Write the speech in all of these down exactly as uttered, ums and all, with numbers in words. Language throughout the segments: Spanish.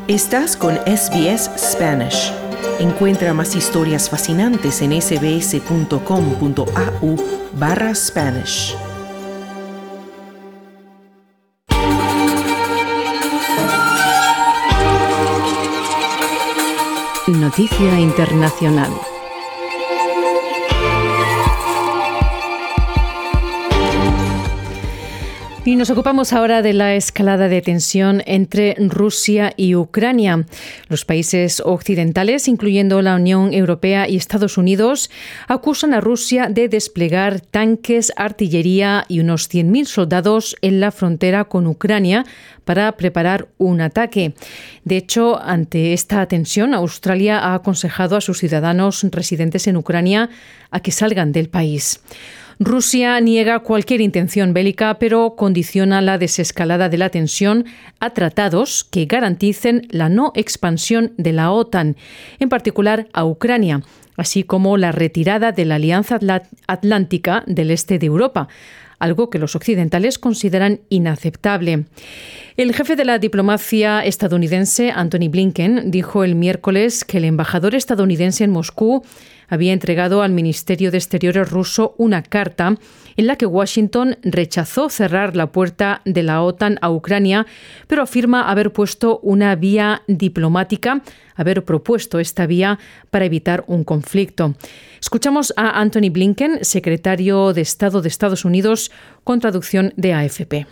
Estás con S B S Spanish. Encuentra más historias fascinantes en sbs.com.au barra Spanish. Noticia internacional. Y nos ocupamos ahora de la escalada de tensión entre Rusia y Ucrania. Los países occidentales, incluyendo la Unión Europea y Estados Unidos, acusan a Rusia de desplegar tanques, artillería y unos cien mil soldados en la frontera con Ucrania para preparar un ataque. De hecho, ante esta tensión, Australia ha aconsejado a sus ciudadanos residentes en Ucrania a que salgan del país. Rusia niega cualquier intención bélica, pero condiciona la desescalada de la tensión a tratados que garanticen la no expansión de la OTAN, en particular a Ucrania, así como la retirada de la Alianza Atlántica del este de Europa, algo que los occidentales consideran inaceptable. El jefe de la diplomacia estadounidense, Antony Blinken, dijo el miércoles que el embajador estadounidense en Moscú había entregado al Ministerio de Exteriores ruso una carta en la que Washington rechazó cerrar la puerta de la OTAN a Ucrania, pero afirma haber puesto una vía diplomática, haber propuesto esta vía para evitar un conflicto. Escuchamos a Antony Blinken, secretario de Estado de Estados Unidos, con traducción de A F P.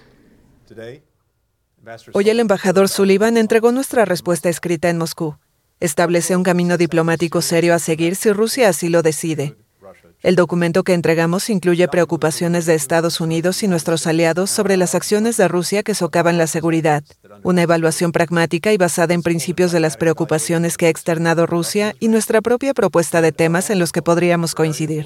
Hoy el embajador Sullivan entregó nuestra respuesta escrita en Moscú. Establece un camino diplomático serio a seguir si Rusia así lo decide. El documento que entregamos incluye preocupaciones de Estados Unidos y nuestros aliados sobre las acciones de Rusia que socavan la seguridad, una evaluación pragmática y basada en principios de las preocupaciones que ha externado Rusia y nuestra propia propuesta de temas en los que podríamos coincidir.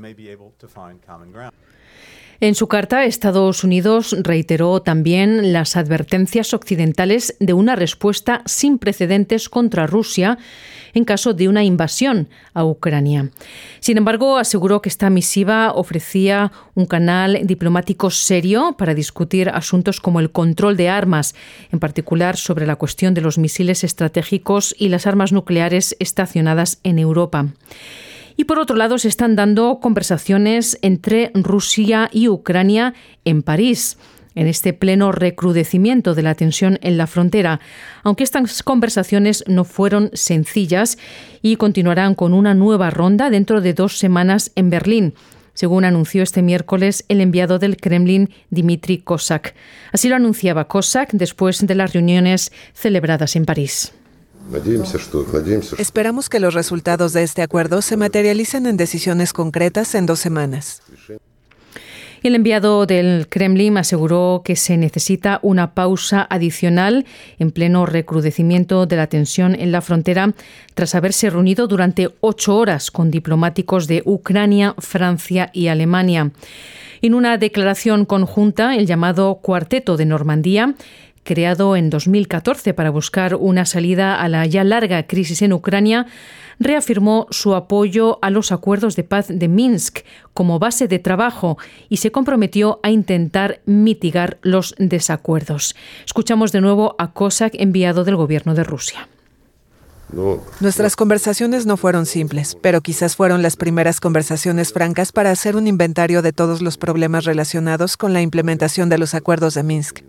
En su carta, Estados Unidos reiteró también las advertencias occidentales de una respuesta sin precedentes contra Rusia en caso de una invasión a Ucrania. Sin embargo, aseguró que esta misiva ofrecía un canal diplomático serio para discutir asuntos como el control de armas, en particular sobre la cuestión de los misiles estratégicos y las armas nucleares estacionadas en Europa. Y por otro lado, se están dando conversaciones entre Rusia y Ucrania en París, en este pleno recrudecimiento de la tensión en la frontera, aunque estas conversaciones no fueron sencillas y continuarán con una nueva ronda dentro de dos semanas en Berlín, según anunció este miércoles el enviado del Kremlin, Dmitry Kozak. Así lo anunciaba Kozak después de las reuniones celebradas en París. Esperamos que los resultados de este acuerdo se materialicen en decisiones concretas en dos semanas. El enviado del Kremlin aseguró que se necesita una pausa adicional en pleno recrudecimiento de la tensión en la frontera tras haberse reunido durante ocho horas con diplomáticos de Ucrania, Francia y Alemania. En una declaración conjunta, el llamado Cuarteto de Normandía, creado en dos mil catorce para buscar una salida a la ya larga crisis en Ucrania, reafirmó su apoyo a los acuerdos de paz de Minsk como base de trabajo y se comprometió a intentar mitigar los desacuerdos. Escuchamos de nuevo a Kozak, enviado del gobierno de Rusia. Nuestras conversaciones no fueron simples, pero quizás fueron las primeras conversaciones francas para hacer un inventario de todos los problemas relacionados con la implementación de los acuerdos de Minsk.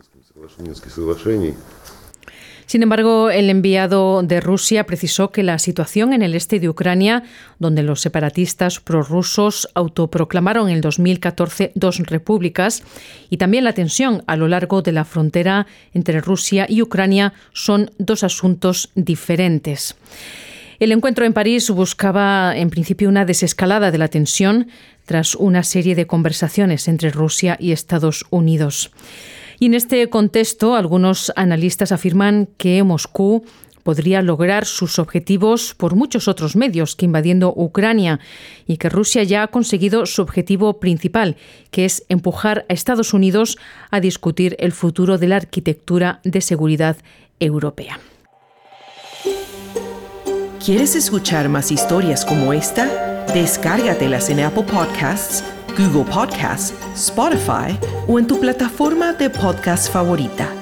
Sin embargo, el enviado de Rusia precisó que la situación en el este de Ucrania, donde los separatistas prorrusos autoproclamaron en el dos mil catorce dos repúblicas, y también la tensión a lo largo de la frontera entre Rusia y Ucrania son dos asuntos diferentes. El encuentro en París buscaba, en principio, una desescalada de la tensión tras una serie de conversaciones entre Rusia y Estados Unidos. Y en este contexto, algunos analistas afirman que Moscú podría lograr sus objetivos por muchos otros medios que invadiendo Ucrania y que Rusia ya ha conseguido su objetivo principal, que es empujar a Estados Unidos a discutir el futuro de la arquitectura de seguridad europea. ¿Quieres escuchar más historias como esta? Descárgatelas en Apple Podcasts, Google Podcasts, Spotify o en tu plataforma de podcast favorita.